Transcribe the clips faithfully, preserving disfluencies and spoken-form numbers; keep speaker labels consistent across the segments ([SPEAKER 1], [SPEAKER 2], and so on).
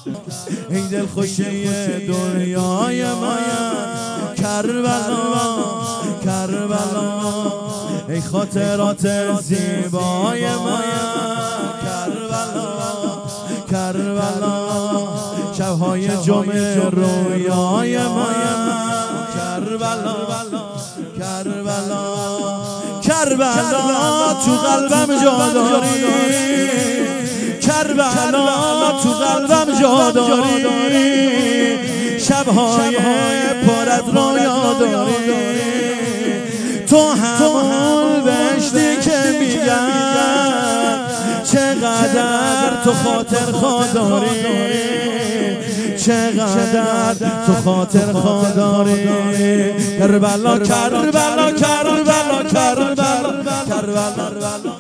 [SPEAKER 1] ای دل خوشه دنیای من کربلا کربلا، ای خاطرات زیبای من کربلا کربلا، شبهای جمعه رویای من کربلا کربلا کربلا، تو قلبم جا داری کربلا، تو قلبم جا داری، شبهای پر از رویا داری، تو همون بهشتی که میگن چقدر تو خاطر خوا داری، چقدر تو خاطر خوا داری. کربلا کربلا کربلا کربلا کربلا،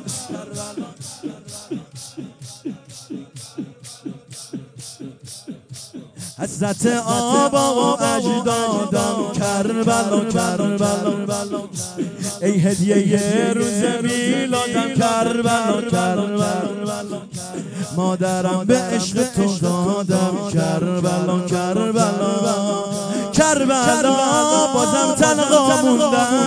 [SPEAKER 1] حضرت آبا و اجدادم کربلا کربلا، ای هدیه روز میلادم کربلا کربلا، مادرم به عشق تو دادم کربلا کربلا کربلا، بازم تنها موندم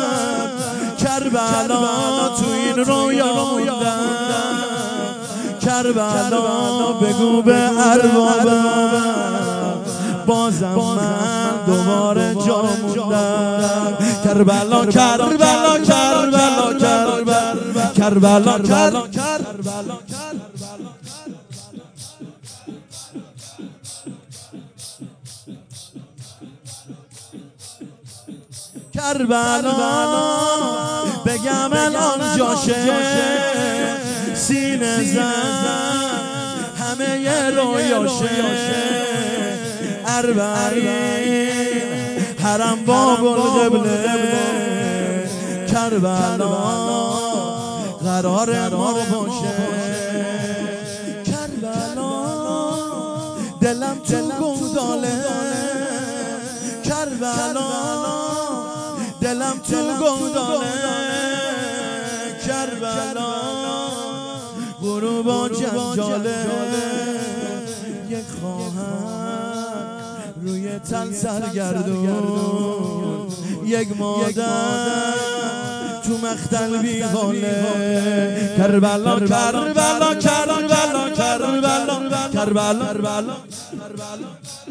[SPEAKER 1] کربلا، تو این رویا موندم کربلا، بگو به اربابم بازم من دوباره جا موندم کربلا کربلا کربلا کربلا کربلا کربلا کربلا، بگم الان جاشه سینه زن همه یه رویاشه، اربعین حرم باب القبله کربلا، قرار ما باشه کربلا، دلم تو گوداله کربلا، دلم تو گوداله کربلا، غروب و جنجاله، یک خواهر روی تن سرگردون، یک مادر تو مختل بیغاله کربلا کربلا کربلا کربلا کربلا کربلا.